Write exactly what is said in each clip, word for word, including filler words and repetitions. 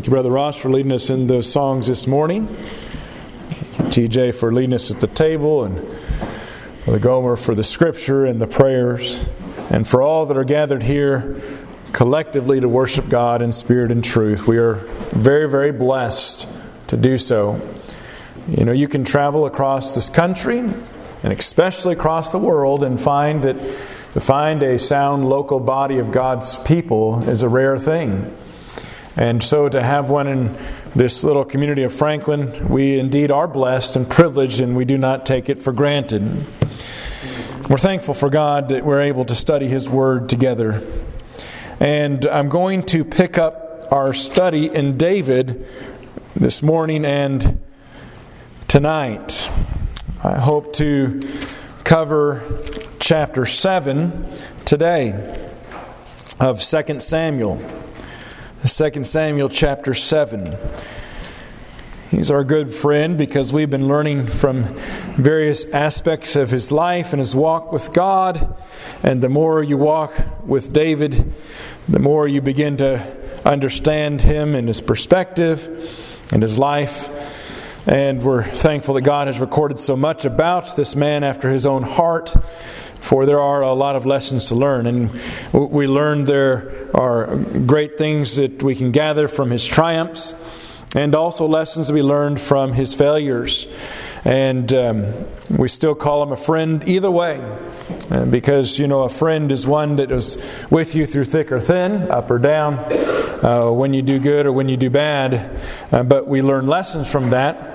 Thank you, Brother Ross, for leading us in those songs this morning. Thank you, T J, for leading us at the table, and Brother Gomer for the scripture and the prayers, and for all that are gathered here collectively to worship God in spirit and truth. We are very, very blessed to do so. You know, you can travel across this country, and especially across the world, and find that to find a sound local body of God's people is a rare thing. And so to have one in this little community of Franklin, we indeed are blessed and privileged, and we do not take it for granted. We're thankful for God that we're able to study His Word together. And I'm going to pick up our study in David this morning and tonight. I hope to cover chapter seven today of Second Samuel. Second Samuel chapter seven. He's our good friend because we've been learning from various aspects of his life and his walk with God. And the more you walk with David, the more you begin to understand him and his perspective and his life. And we're thankful that God has recorded so much about this man after his own heart, for there are a lot of lessons to learn. And we learned there are great things that we can gather from his triumphs, and also lessons to be learned from his failures. And um, we still call him a friend either way, uh, because, you know, a friend is one that is with you through thick or thin, up or down, uh, when you do good or when you do bad. Uh, but we learn lessons from that.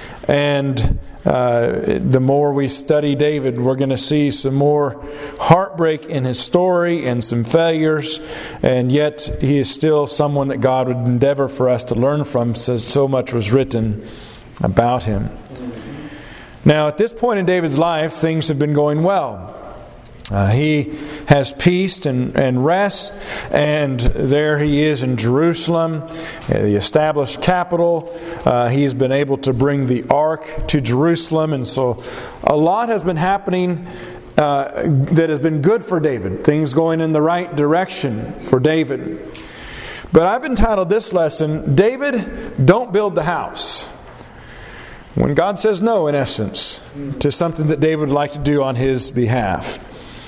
And uh, the more we study David, we're going to see some more heartbreak in his story and some failures. And yet he is still someone that God would endeavor for us to learn from, since so much was written about him. Now, at this point in David's life, things have been going well. Uh, he has peace and, and rest, and there he is in Jerusalem, the established capital. Uh, he's been able to bring the ark to Jerusalem, and so a lot has been happening uh, that has been good for David. Things going in the right direction for David. But I've entitled this lesson, David, Don't Build the House. When God says no, in essence, to something that David would like to do on his behalf.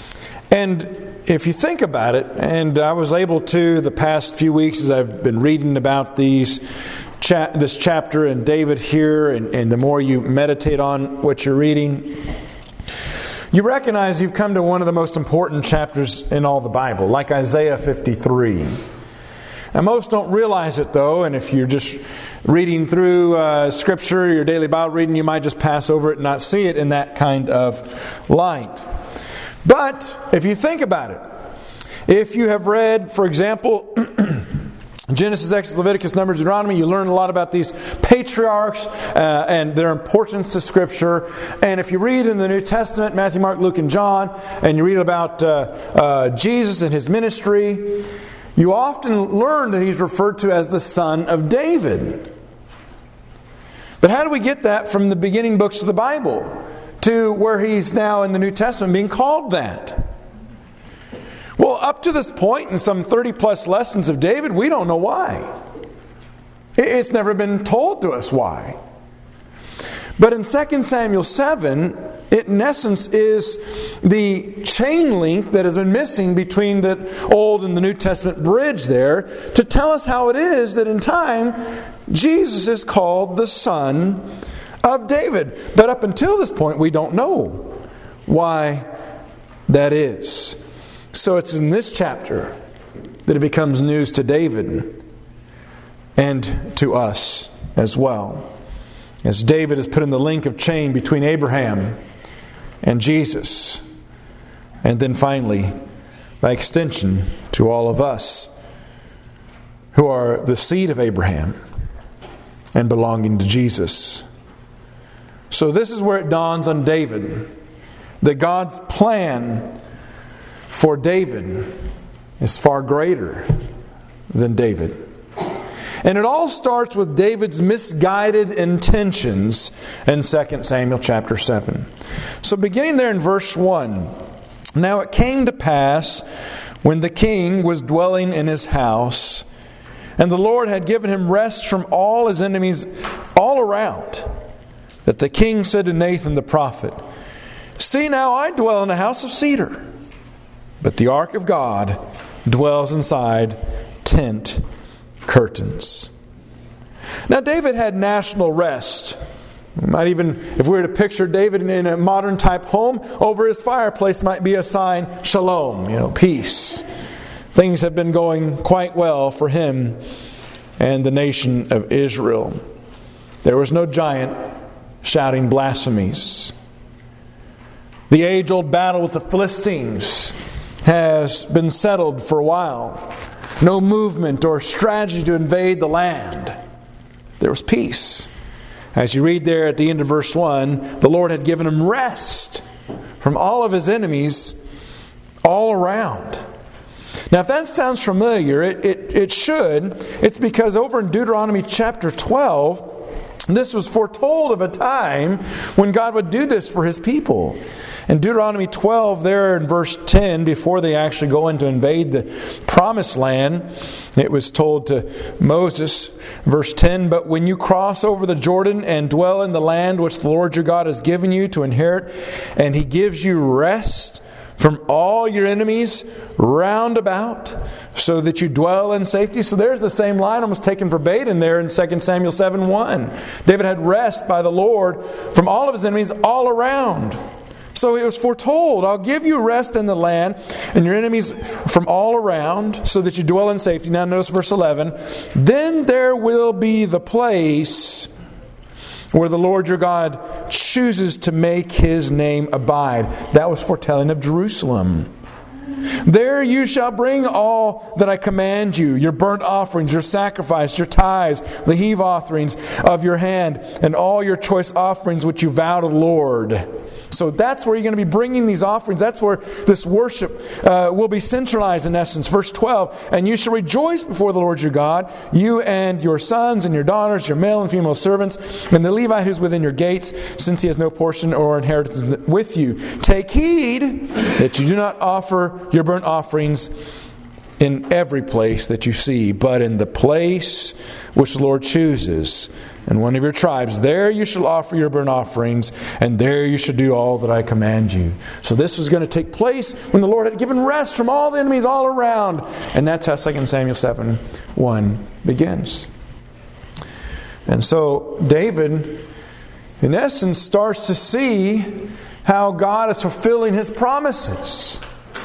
And if you think about it, and I was able to the past few weeks as I've been reading about these cha- this chapter and David here, and, and the more you meditate on what you're reading, you recognize you've come to one of the most important chapters in all the Bible, like Isaiah fifty-three. Now, most don't realize it, though, and if you're just reading through uh, Scripture, your daily Bible reading, you might just pass over it and not see it in that kind of light. But if you think about it, if you have read, for example, Genesis, Exodus, Leviticus, Numbers, Deuteronomy, you learn a lot about these patriarchs uh, and their importance to Scripture. And if you read in the New Testament, Matthew, Mark, Luke, and John, and you read about uh, uh, Jesus and his ministry, you often learn that he's referred to as the son of David. But how do we get that from the beginning books of the Bible to where he's now in the New Testament being called that? Well, up to this point in some thirty plus lessons of David, we don't know why. It's never been told to us why. But in Second Samuel seven, it in essence is the chain link that has been missing between the Old and the New Testament bridge there, to tell us how it is that in time Jesus is called the Son of David. But up until this point, we don't know why that is. So it's in this chapter that it becomes news to David and to us as well, as David is put in the link of chain between Abraham and Jesus, and then finally, by extension, to all of us who are the seed of Abraham and belonging to Jesus. So this is where it dawns on David that God's plan for David is far greater than David. And it all starts with David's misguided intentions in Second Samuel chapter seven. So beginning there in verse one, now it came to pass when the king was dwelling in his house, And the Lord had given him rest from all his enemies all around, that the king said to Nathan the prophet, "See now, I dwell in a house of cedar, but the ark of God dwells inside tent curtains." Now David had national rest. We might even, if we were to picture David in a modern type home, over his fireplace might be a sign, "Shalom," you know, peace. Things have been going quite well for him and the nation of Israel. There was no giant shouting blasphemies. The age-old battle with the Philistines has been settled for a while. No movement or strategy to invade the land. There was peace. As you read there at the end of verse one, the Lord had given him rest from all of his enemies all around. Now, if that sounds familiar, it, it, it should. It's because over in Deuteronomy chapter twelve, this was foretold of a time when God would do this for his people. In Deuteronomy twelve, there in verse ten, before they actually go in to invade the promised land, it was told to Moses, verse ten, "But when you cross over the Jordan and dwell in the land which the Lord your God has given you to inherit, and he gives you rest from all your enemies round about, so that you dwell in safety." So there's the same line almost taken verbatim there in Second Samuel seven one. David had rest by the Lord from all of his enemies all around. So it was foretold, "I'll give you rest in the land and your enemies from all around, so that you dwell in safety." Now notice verse eleven. "Then there will be the place where the Lord your God chooses to make his name abide." That was foretelling of Jerusalem. "There you shall bring all that I command you, your burnt offerings, your sacrifice, your tithes, the heave offerings of your hand, and all your choice offerings which you vow to the Lord." So that's where you're going to be bringing these offerings. That's where this worship uh, will be centralized in essence. Verse twelve, "And you shall rejoice before the Lord your God, you and your sons and your daughters, your male and female servants, and the Levite who is within your gates, since he has no portion or inheritance with you. Take heed that you do not offer your burnt offerings in every place that you see, but in the place which the Lord chooses, and one of your tribes, there you shall offer your burnt offerings, and there you shall do all that I command you." So this was going to take place when the Lord had given rest from all the enemies all around. And that's how Second Samuel seven one begins. And so David, in essence, starts to see how God is fulfilling his promises.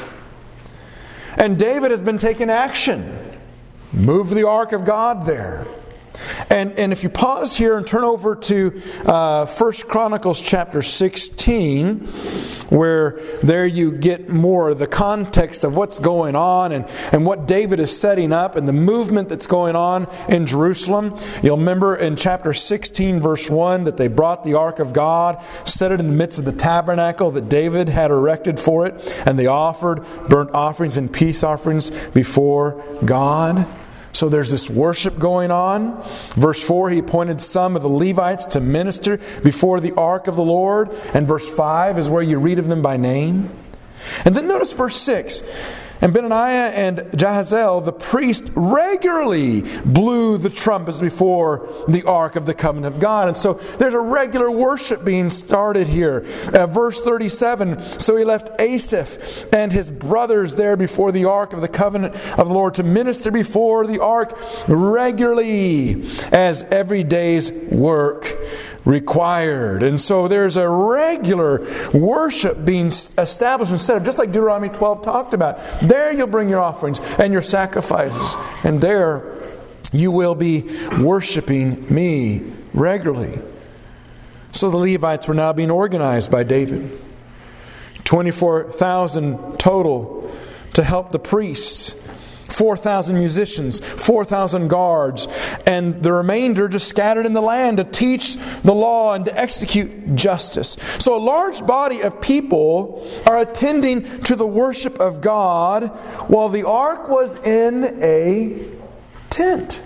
And David has been taking action. Move the ark of God there. And, and if you pause here and turn over to uh, First Chronicles chapter sixteen, where there you get more of the context of what's going on and, and what David is setting up and the movement that's going on in Jerusalem. You'll remember in chapter sixteen verse one that they brought the ark of God, set it in the midst of the tabernacle that David had erected for it, and they offered burnt offerings and peace offerings before God. So there's this worship going on. Verse four, he appointed some of the Levites to minister before the ark of the Lord. And verse five is where you read of them by name. And then notice verse six. "And Benaiah and Jahaziel, the priest, regularly blew the trumpets before the ark of the covenant of God." And so there's a regular worship being started here. Uh, verse thirty-seven, "So he left Asaph and his brothers there before the ark of the covenant of the Lord to minister before the ark regularly, as every day's work required." And so there's a regular worship being established and set up, just like Deuteronomy twelve talked about. There you'll bring your offerings and your sacrifices, and there you will be worshiping me regularly. So the Levites were now being organized by David. twenty-four thousand total to help the priests. four thousand musicians, four thousand guards, and the remainder just scattered in the land to teach the law and to execute justice. So a large body of people are attending to the worship of God while the ark was in a tent.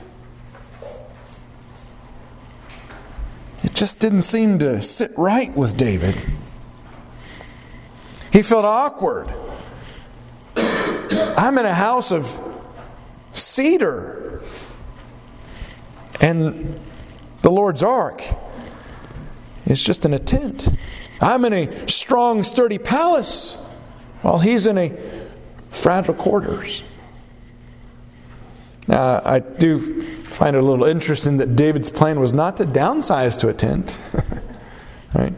It just didn't seem to sit right with David. He felt awkward. I'm in a house of cedar. And the Lord's ark is just in a tent. I'm in a strong, sturdy palace while he's in a fragile quarters. Now, I do find it a little interesting that David's plan was not to downsize to a tent, right?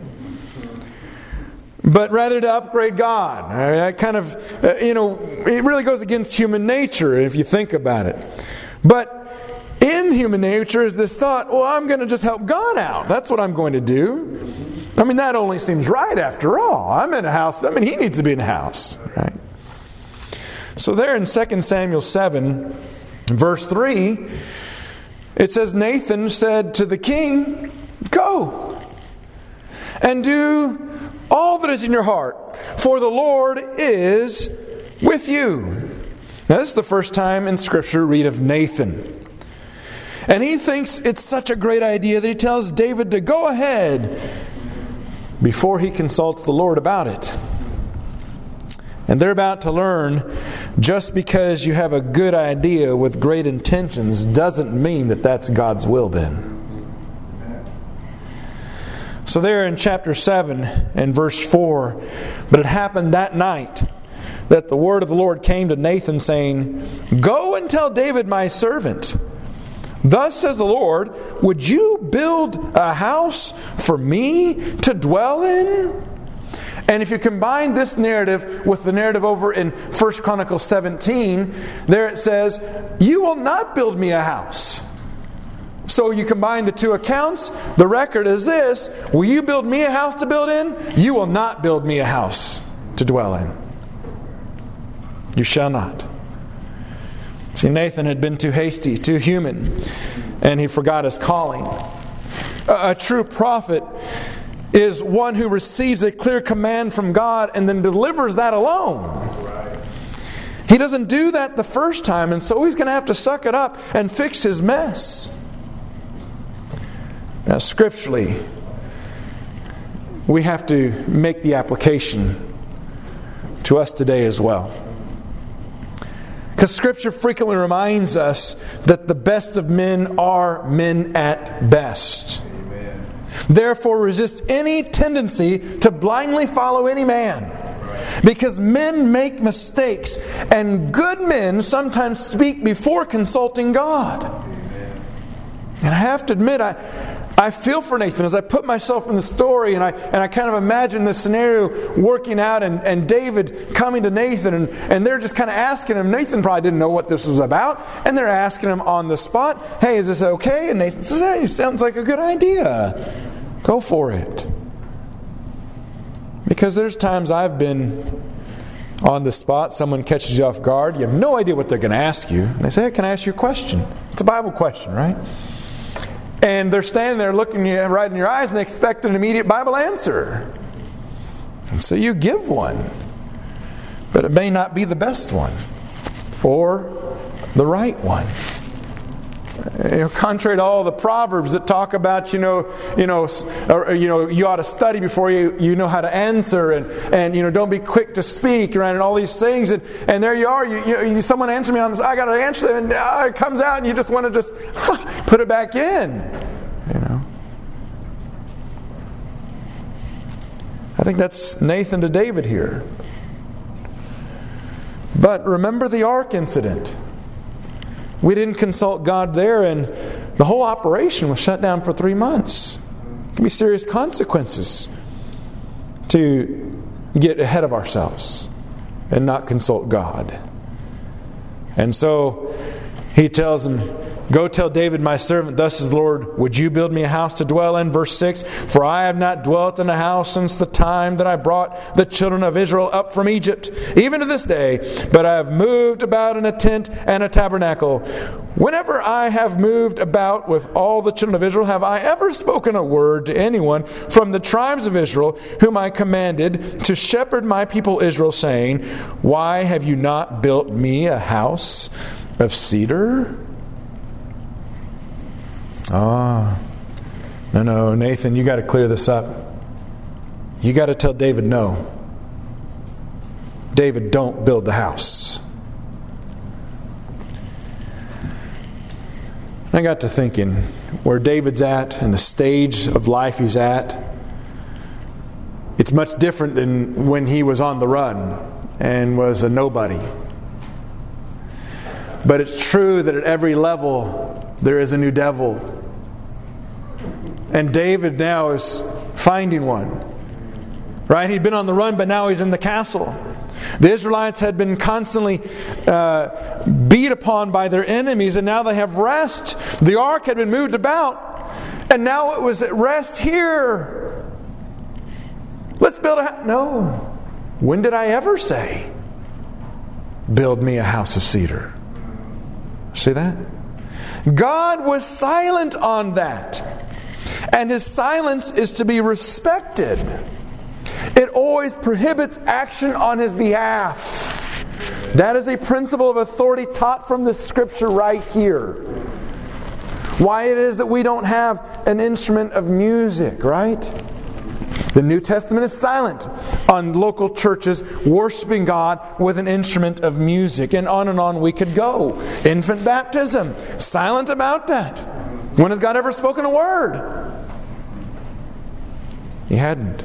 But rather to upgrade God. That kind of, uh, you know, it really goes against human nature if you think about it. But in human nature is this thought, well, I'm going to just help God out. That's what I'm going to do. I mean, that only seems right after all. I'm in a house. I mean, he needs to be in a house, right? So there in Second Samuel seven, verse three, it says, Nathan said to the king, go and do all that is in your heart, for the Lord is with you. Now, this is the first time in Scripture we read of Nathan. And he thinks it's such a great idea that he tells David to go ahead before he consults the Lord about it. And they're about to learn, just because you have a good idea with great intentions doesn't mean that that's God's will then. So there in chapter seven and verse four, but it happened that night that the word of the Lord came to Nathan saying, go and tell David my servant, thus says the Lord, would you build a house for me to dwell in? And if you combine this narrative with the narrative over in First Chronicles seventeen, there it says, you will not build me a house. So you combine the two accounts, the record is this, will you build me a house to build in? You will not build me a house to dwell in. You shall not. See, Nathan had been too hasty, too human, and he forgot his calling. A, a true prophet is one who receives a clear command from God and then delivers that alone. He doesn't do that the first time, and so he's going to have to suck it up and fix his mess. Now, scripturally, we have to make the application to us today as well. Because Scripture frequently reminds us that the best of men are men at best. Amen. Therefore, resist any tendency to blindly follow any man. Because men make mistakes, and good men sometimes speak before consulting God. Amen. And I have to admit, I I feel for Nathan as I put myself in the story, and I and I kind of imagine the scenario working out, and, and David coming to Nathan, and, and they're just kind of asking him. Nathan probably didn't know what this was about, and they're asking him on the spot, hey, is this okay? And Nathan says, hey, sounds like a good idea. Go for it. Because there's times I've been on the spot, someone catches you off guard, you have no idea what they're going to ask you. And they say, hey, can I ask you a question? It's a Bible question, right? And they're standing there looking you right in your eyes and they expect an immediate Bible answer. And so you give one. But it may not be the best one. Or the right one. You know, contrary to all the proverbs that talk about, you know, you know, or, you know, you ought to study before you, you know how to answer, and, and you know, don't be quick to speak, right, and all these things, and, and there you are, you, you someone answer me on this, I got to answer, and uh, it comes out, and you just want to just put it back in, you know. I think that's Nathan to David here. But remember the ark incident. We didn't consult God there, and the whole operation was shut down for three months. There can be serious consequences to get ahead of ourselves and not consult God. And so he tells him, go tell David my servant, thus says the Lord, would you build me a house to dwell in? Verse six, for I have not dwelt in a house since the time that I brought the children of Israel up from Egypt, even to this day, but I have moved about in a tent and a tabernacle. Whenever I have moved about with all the children of Israel, have I ever spoken a word to anyone from the tribes of Israel, whom I commanded to shepherd my people Israel, saying, why have you not built me a house of cedar? Ah, no, no, Nathan, you got to clear this up. You got to tell David no. David, don't build the house. I got to thinking where David's at and the stage of life he's at. It's much different than when he was on the run and was a nobody. But it's true that at every level there is a new devil. And David now is finding one. Right? He'd been on the run, but now he's in the castle. The Israelites had been constantly uh, beat upon by their enemies, and now they have rest. The ark had been moved about, and now it was at rest here. Let's build a house. No. When did I ever say, build me a house of cedar? See that? God was silent on that. And His silence is to be respected. It always prohibits action on His behalf. That is a principle of authority taught from the Scripture right here. Why it is that we don't have an instrument of music, right? The New Testament is silent on local churches worshiping God with an instrument of music. And on and on we could go. Infant baptism, silent about that. When has God ever spoken a word? He hadn't.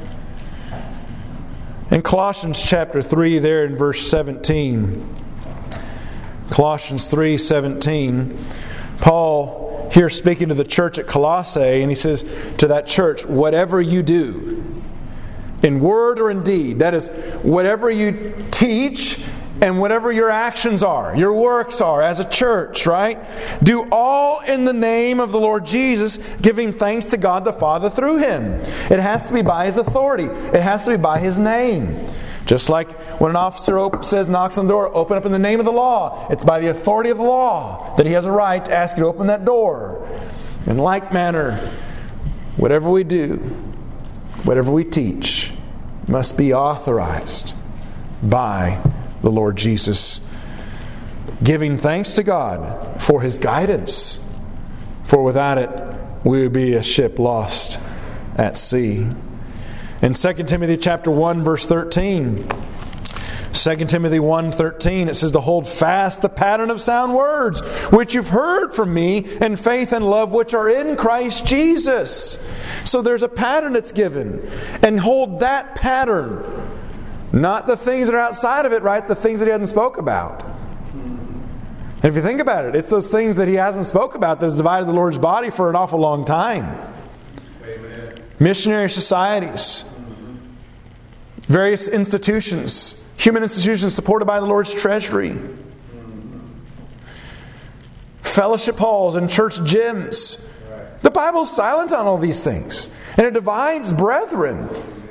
In Colossians chapter three, there in verse seventeen, Colossians three seventeen, Paul here speaking to the church at Colossae, and he says to that church, whatever you do, in word or in deed, that is, whatever you teach and whatever your actions are, your works are as a church, right? Do all in the name of the Lord Jesus, giving thanks to God the Father through Him. It has to be by His authority. It has to be by His name. Just like when an officer op- says, knocks on the door, open up in the name of the law. It's by the authority of the law that he has a right to ask you to open that door. In like manner, whatever we do, whatever we teach, must be authorized by the Lord Jesus, giving thanks to God for His guidance. For without it, we would be a ship lost at sea. In Second Timothy chapter one, verse thirteen, Second Timothy one thirteen, it says to hold fast the pattern of sound words, which you've heard from me, in faith and love which are in Christ Jesus. So there's a pattern that's given. And hold that pattern. Not the things that are outside of it, right? The things that He hasn't spoke about. And if you think about it, it's those things that He hasn't spoke about that's divided the Lord's body for an awful long time. Amen. Missionary societies. Various institutions. Human institutions supported by the Lord's treasury. Fellowship halls and church gyms. The Bible's silent on all these things. And it divides brethren.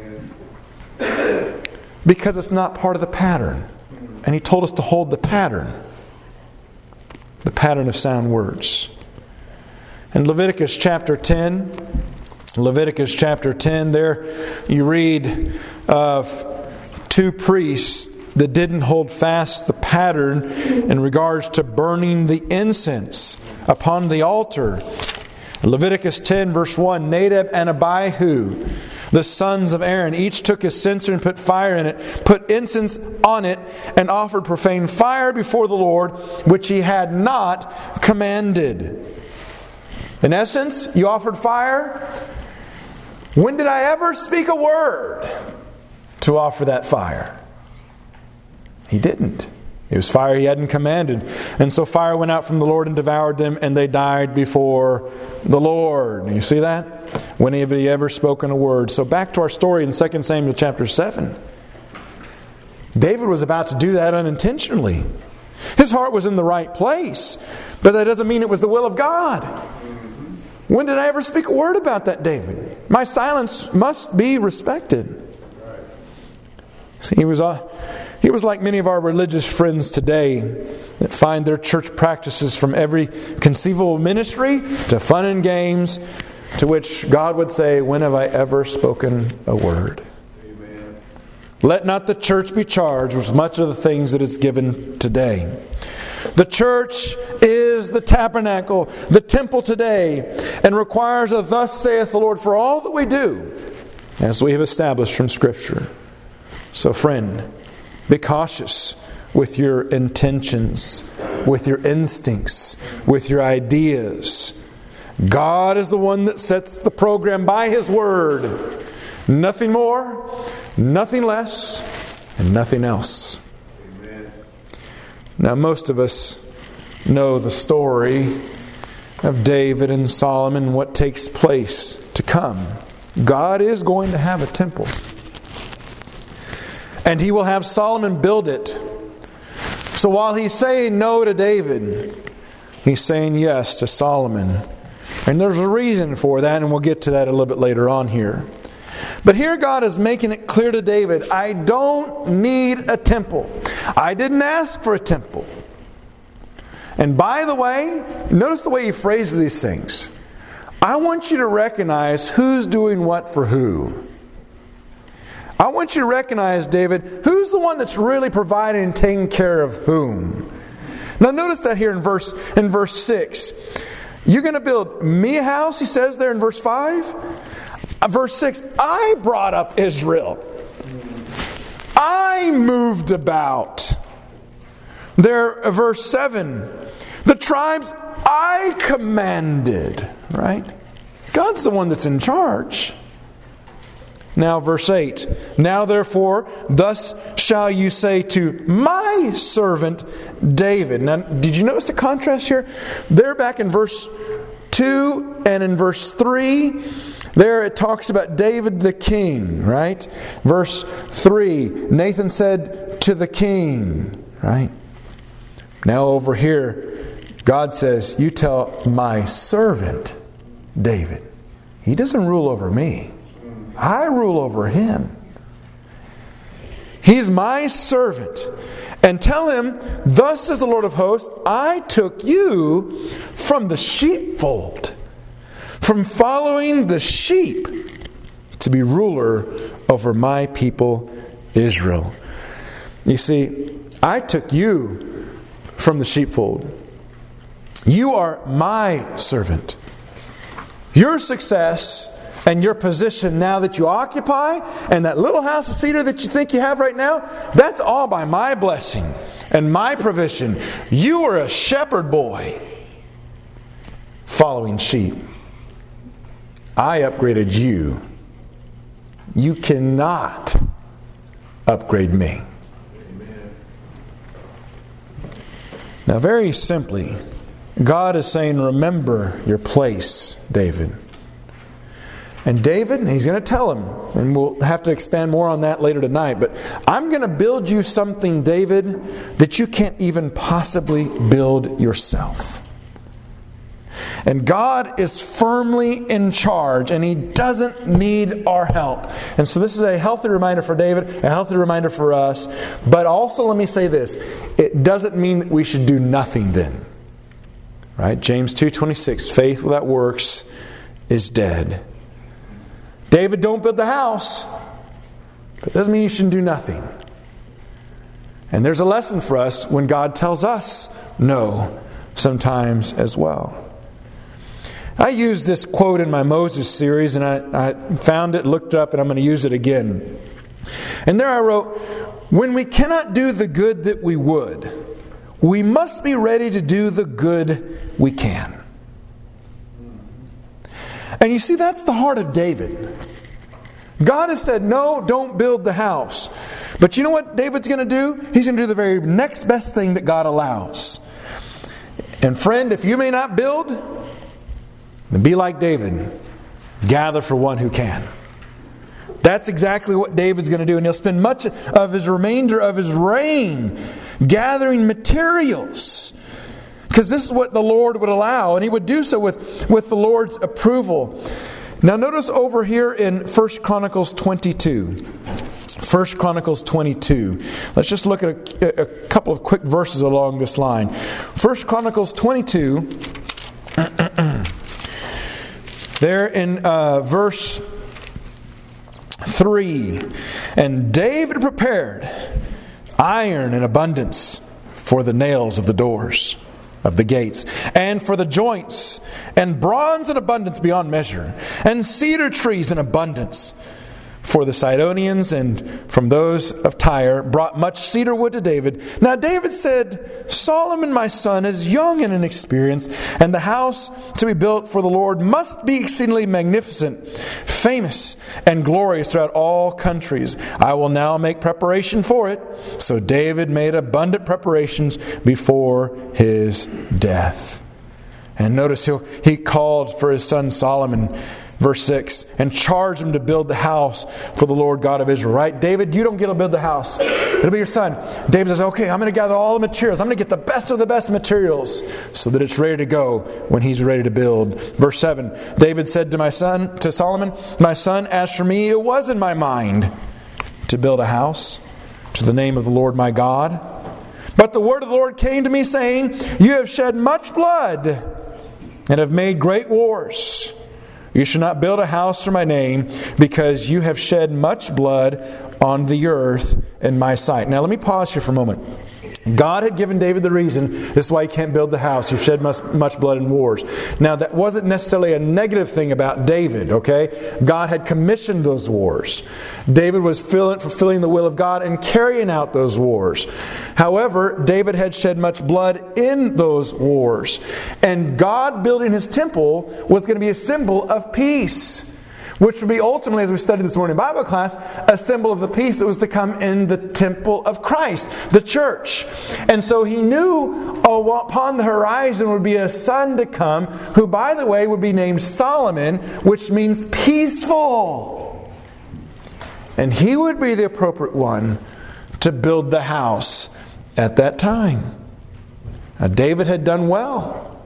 Because it's not part of the pattern. And He told us to hold the pattern. The pattern of sound words. In Leviticus chapter ten, Leviticus chapter ten, there you read of two priests that didn't hold fast the pattern in regards to burning the incense upon the altar. Leviticus ten verse one, Nadab and Abihu, the sons of Aaron, each took his censer and put fire in it, put incense on it, and offered profane fire before the Lord, which He had not commanded. In essence, you offered fire. When did I ever speak a word to offer that fire? He didn't. It was fire He hadn't commanded. And so fire went out from the Lord and devoured them, and they died before the Lord. You see that? When had He ever spoken a word? So back to our story in Second Samuel chapter seven. David was about to do that unintentionally. His heart was in the right place, but that doesn't mean it was the will of God. When did I ever speak a word about that, David? My silence must be respected. See, he was uh, he was like many of our religious friends today that find their church practices from every conceivable ministry to fun and games, to which God would say, when have I ever spoken a word? Amen. Let not the church be charged with much of the things that it's given today. The church is the tabernacle, the temple today, and requires a thus saith the Lord for all that we do, as we have established from Scripture. So friend, be cautious with your intentions, with your instincts, with your ideas. God is the one that sets the program by His Word. Nothing more, nothing less, and nothing else. Amen. Now, most of us know the story of David and Solomon, what takes place to come. God is going to have a temple. And He will have Solomon build it. So while He's saying no to David, He's saying yes to Solomon. And there's a reason for that, and we'll get to that a little bit later on here. But here God is making it clear to David, I don't need a temple. I didn't ask for a temple. And by the way, notice the way He phrases these things. I want you to recognize who's doing what for who. I want you to recognize, David, who's the one that's really providing and taking care of whom. Now notice that here in verse in verse six. You're going to build me a house, he says there in verse five. Verse six, I brought up Israel. I moved about. There, verse seven, the tribes I commanded. Right? God's the one that's in charge. Now verse eight, now therefore, thus shall you say to my servant David. Now, did you notice the contrast here? There back in verse two and in verse three, there it talks about David the king, right? Verse three, Nathan said to the king, right? Now over here, God says, you tell my servant David. He doesn't rule over me. I rule over him. He's my servant. And tell him, thus says the Lord of hosts, I took you from the sheepfold, from following the sheep, to be ruler over my people Israel. You see, I took you from the sheepfold. You are my servant. Your success and your position now that you occupy, and that little house of cedar that you think you have right now, that's all by my blessing and my provision. You are a shepherd boy following sheep. I upgraded you. You cannot upgrade me. Amen. Now, very simply, God is saying, remember your place, David. And David, and He's going to tell him, and we'll have to expand more on that later tonight, but I'm going to build you something, David, that you can't even possibly build yourself. And God is firmly in charge, and He doesn't need our help. And so this is a healthy reminder for David, a healthy reminder for us. But also, let me say this, it doesn't mean that we should do nothing then. Right? James two twenty-six, faith without works is dead. David, don't build the house. But it doesn't mean you shouldn't do nothing. And there's a lesson for us when God tells us no sometimes as well. I used this quote in my Moses series, and I, I found it, looked it up, and I'm going to use it again. And there I wrote, when we cannot do the good that we would, we must be ready to do the good we can. And you see, that's the heart of David. God has said, no, don't build the house. But you know what David's going to do? He's going to do the very next best thing that God allows. And friend, if you may not build, then be like David. Gather for one who can. That's exactly what David's going to do. And he'll spend much of his remainder of his reign gathering materials. Because this is what the Lord would allow. And He would do so with, with the Lord's approval. Now notice over here in First Chronicles twenty-two. First Chronicles twenty-two. Let's just look at a, a couple of quick verses along this line. First Chronicles twenty-two. There in uh, verse three. And David prepared iron in abundance for the nails of the doors of the gates, and for the joints, and bronze in abundance beyond measure, and cedar trees in abundance, for the Sidonians and from those of Tyre brought much cedar wood to David. Now David said, Solomon my son is young and inexperienced, and the house to be built for the Lord must be exceedingly magnificent, famous and glorious throughout all countries. I will now make preparation for it. So David made abundant preparations before his death. And notice he he called for his son Solomon, verse six, and charged him to build the house for the Lord God of Israel. Right? David, you don't get to build the house. It'll be your son. David says, okay, I'm going to gather all the materials. I'm going to get the best of the best materials so that it's ready to go when he's ready to build. Verse seven, David said to my son, to Solomon, my son, as for me, it was in my mind to build a house to the name of the Lord my God. But the word of the Lord came to me, saying, you have shed much blood and have made great wars. You shall not build a house for my name, because you have shed much blood on the earth in my sight. Now let me pause here for a moment. God had given David the reason. This is why he can't build the house. You've shed much, much blood in wars. Now that wasn't necessarily a negative thing about David, okay? God had commissioned those wars. David was filling, fulfilling the will of God and carrying out those wars. However, David had shed much blood in those wars. And God building his temple was going to be a symbol of peace, which would be ultimately, as we studied this morning in Bible class, a symbol of the peace that was to come in the temple of Christ, the church. And so he knew oh, upon the horizon would be a son to come, who, by the way, would be named Solomon, which means peaceful. And he would be the appropriate one to build the house at that time. Now, David had done well,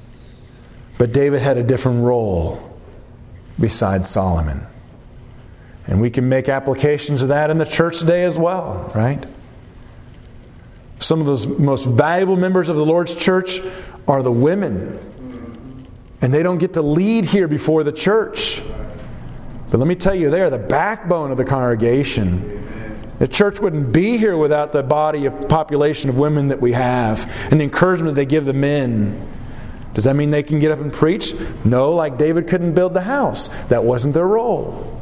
but David had a different role besides Solomon. And we can make applications of that in the church today as well, right? Some of those most valuable members of the Lord's church are the women. And they don't get to lead here before the church. But let me tell you, they are the backbone of the congregation. The church wouldn't be here without the body of population of women that we have, and the encouragement they give the men. Does that mean they can get up and preach? No, like David couldn't build the house. That wasn't their role.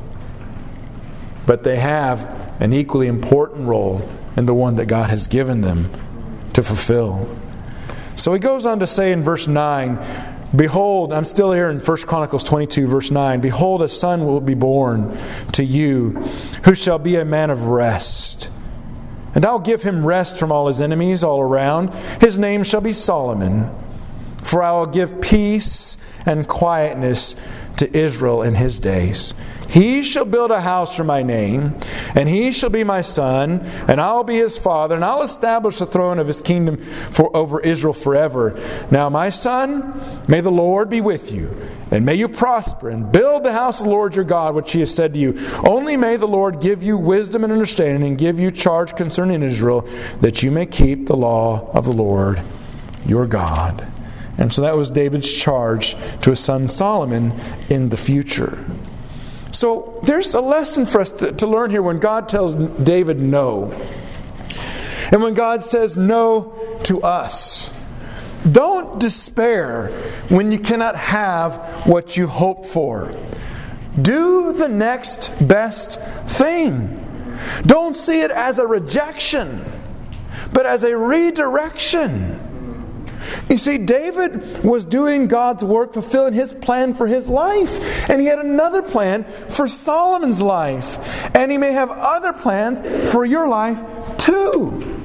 But they have an equally important role, and the one that God has given them to fulfill. So he goes on to say in verse nine, behold, I'm still here in First Chronicles twenty-two, verse nine, behold, a son will be born to you, who shall be a man of rest. And I'll give him rest from all his enemies all around. His name shall be Solomon. For I will give peace and quietness to Israel in his days. He shall build a house for my name, and he shall be my son, and I'll be his father, and I'll establish the throne of his kingdom for over Israel forever. Now, my son, may the Lord be with you, and may you prosper, and build the house of the Lord your God, which he has said to you. Only may the Lord give you wisdom and understanding, and give you charge concerning Israel, that you may keep the law of the Lord your God. And so that was David's charge to his son Solomon in the future. So there's a lesson for us to, to learn here when God tells David no. And when God says no to us. Don't despair when you cannot have what you hope for. Do the next best thing. Don't see it as a rejection, but as a redirection. You see, David was doing God's work, fulfilling his plan for his life. And he had another plan for Solomon's life. And he may have other plans for your life too.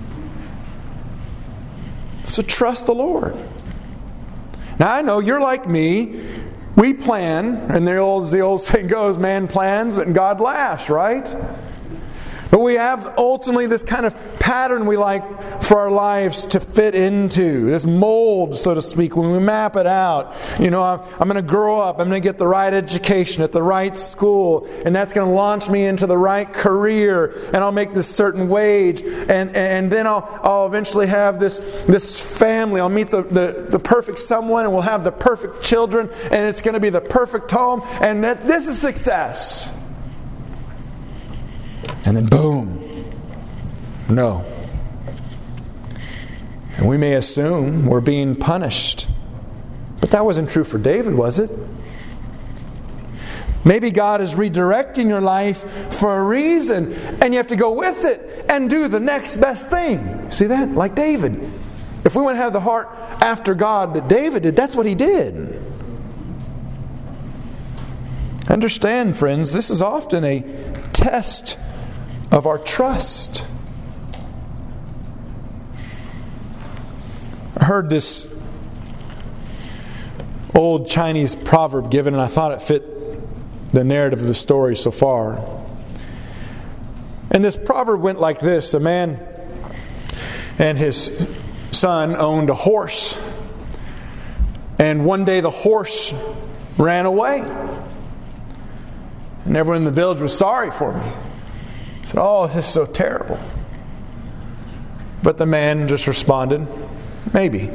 So trust the Lord. Now I know you're like me. We plan, and the old, the old saying goes, man plans, but God laughs, right? But we have ultimately this kind of pattern we like for our lives to fit into. This mold, so to speak, when we map it out. You know, I'm, I'm going to grow up. I'm going to get the right education at the right school. And that's going to launch me into the right career. And I'll make this certain wage. And, and then I'll, I'll eventually have this, this family. I'll meet the, the, the perfect someone, and we'll have the perfect children. And it's going to be the perfect home. And that this is success. And then boom. No. And we may assume we're being punished. But that wasn't true for David, was it? Maybe God is redirecting your life for a reason, and you have to go with it and do the next best thing. See that? Like David. If we want to have the heart after God that David did, that's what he did. Understand, friends, this is often a test of our trust. I heard this old Chinese proverb given, and I thought it fit the narrative of the story so far. And this proverb went like this. A man and his son owned a horse. And one day the horse ran away. And everyone in the village was sorry for me. Said, "Oh, this is so terrible." But the man just responded, "Maybe."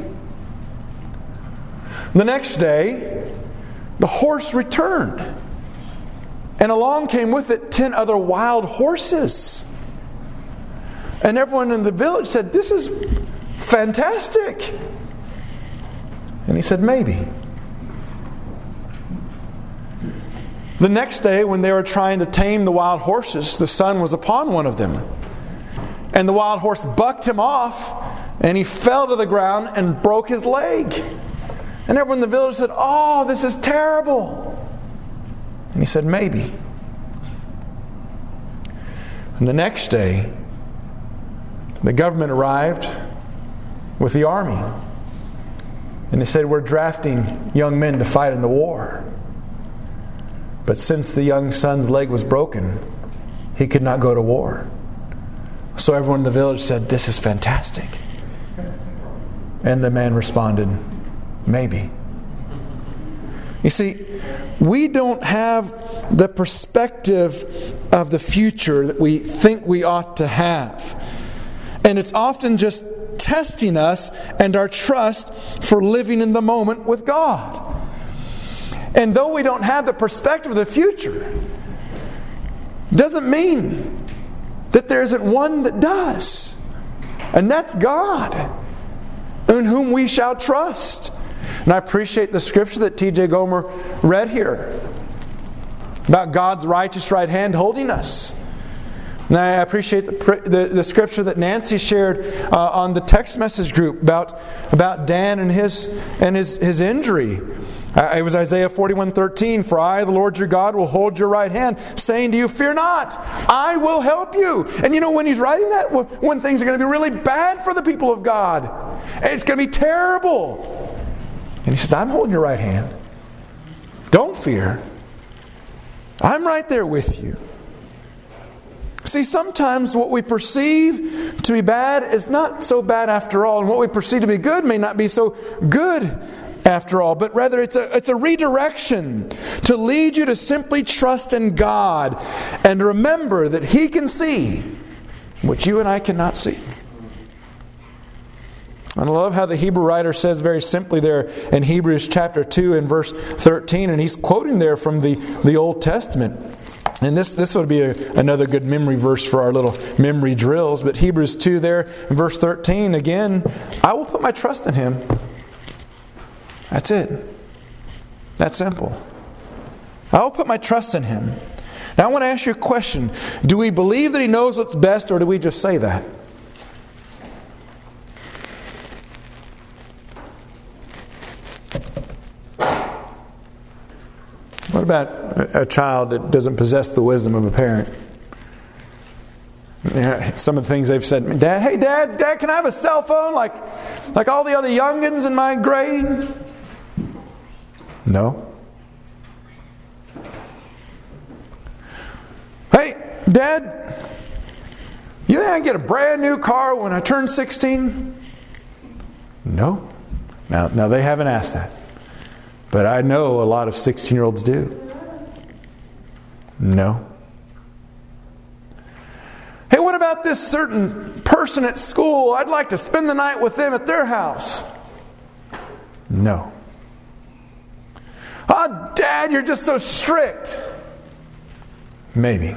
The next day, the horse returned. And along came with it ten other wild horses. And everyone in the village said, "This is fantastic." And he said, "Maybe." The next day, when they were trying to tame the wild horses, the sun was upon one of them. And the wild horse bucked him off, and he fell to the ground and broke his leg. And everyone in the village said, "Oh, this is terrible." And he said, "Maybe." And the next day, the government arrived with the army. And they said, "We're drafting young men to fight in the war." But since the young son's leg was broken, he could not go to war. So everyone in the village said, "This is fantastic." And the man responded, "Maybe." You see, we don't have the perspective of the future that we think we ought to have. And it's often just testing us and our trust for living in the moment with God. And though we don't have the perspective of the future, doesn't mean that there isn't one that does. And that's God, in whom we shall trust. And I appreciate the scripture that T J Gomer read here about God's righteous right hand holding us. And I appreciate the, the, the scripture that Nancy shared uh, on the text message group about, about Dan and his and his, his injury. Uh, it was Isaiah forty-one thirteen. "For I, the Lord your God, will hold your right hand, saying to you, 'Fear not, I will help you.'" And you know, when he's writing that, when things are going to be really bad for the people of God, it's going to be terrible. And he says, "I'm holding your right hand. Don't fear. I'm right there with you." See, sometimes what we perceive to be bad is not so bad after all, and what we perceive to be good may not be so good after all, but rather it's a, it's a redirection to lead you to simply trust in God and remember that He can see what you and I cannot see. And I love how the Hebrew writer says very simply there in Hebrews chapter two and verse thirteen, and he's quoting there from the, the Old Testament. And this, this would be a, another good memory verse for our little memory drills. But Hebrews two there in verse thirteen, again, "I will put my trust in Him." That's it. That's simple. I will put my trust in Him. Now I want to ask you a question. Do we believe that He knows what's best, or do we just say that? What about a child that doesn't possess the wisdom of a parent? Yeah, some of the things they've said, "Dad, hey Dad, Dad, can I have a cell phone like, like all the other youngins in my grade?" No. "Hey Dad, you think I can get a brand new car when I turn sixteen?" No. Now, now they haven't asked that. But I know a lot of sixteen-year-olds do. No. "Hey, what about this certain person at school? I'd like to spend the night with them at their house." No. "Oh, Dad, you're just so strict." Maybe.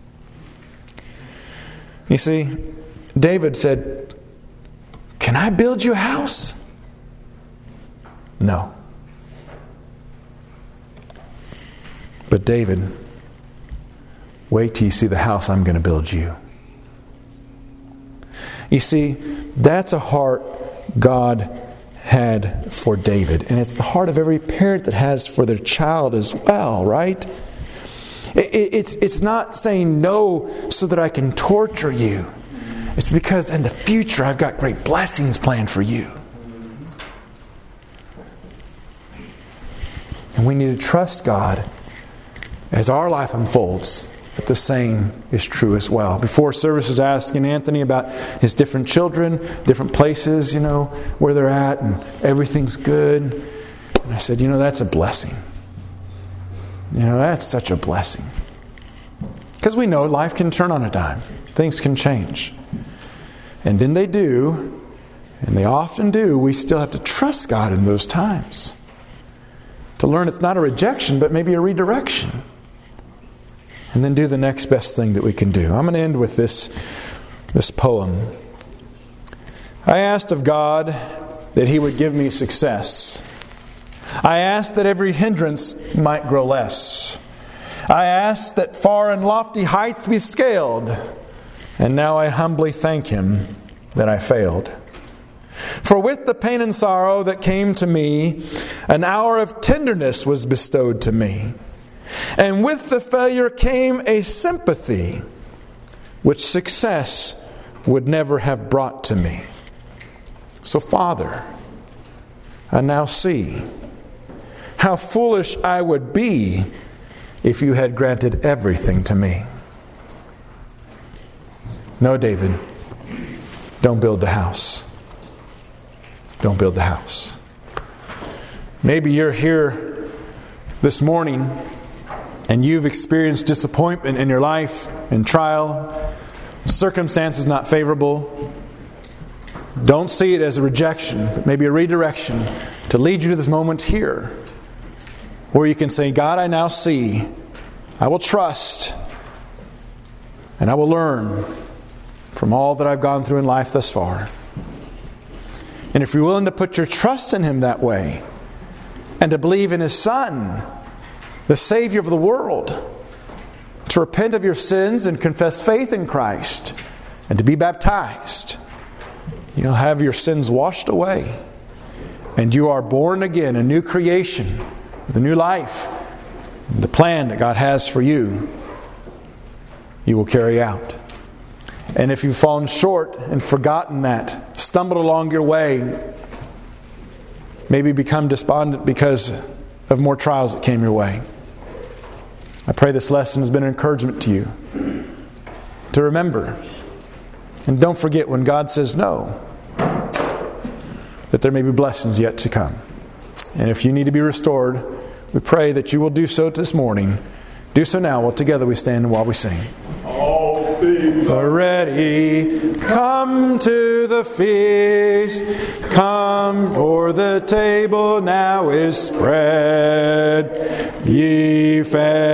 You see, David said, "Can I build you a house?" No. But David, wait till you see the house I'm going to build you. You see, that's a heart God had for David. And it's the heart of every parent that has for their child as well, right? It's, it's not saying no so that I can torture you. It's because in the future I've got great blessings planned for you. And we need to trust God as our life unfolds, but the same is true as well. Before service, is asking Anthony about his different children, different places, you know, where they're at, and everything's good. And I said, you know, that's a blessing. You know, that's such a blessing. Because we know life can turn on a dime. Things can change. And then they do, and they often do, we still have to trust God in those times. To learn it's not a rejection, but maybe a redirection. And then do the next best thing that we can do. I'm going to end with this, this poem. I asked of God that He would give me success. I asked that every hindrance might grow less. I asked that far and lofty heights be scaled. And now I humbly thank Him that I failed. For with the pain and sorrow that came to me, an hour of tenderness was bestowed to me. And with the failure came a sympathy which success would never have brought to me. So, Father, I now see how foolish I would be if you had granted everything to me. No, David, don't build the house. Don't build the house. Maybe you're here this morning and you've experienced disappointment in your life, in trial, circumstances not favorable. Don't see it as a rejection, but maybe a redirection to lead you to this moment here where you can say, God, I now see. I will trust and I will learn from all that I've gone through in life thus far. And if you're willing to put your trust in Him that way and to believe in His Son, the Savior of the world, to repent of your sins and confess faith in Christ and to be baptized, you'll have your sins washed away and you are born again, a new creation with a new life. The plan that God has for you, you will carry out. And if you've fallen short and forgotten that, stumbled along your way, maybe become despondent because of more trials that came your way, I pray this lesson has been an encouragement to you to remember. And don't forget when God says no, that there may be blessings yet to come. And if you need to be restored, we pray that you will do so this morning. Do so now while together we stand and while we sing. All things are ready. Come to the feast. Come, for the table now is spread. Ye fed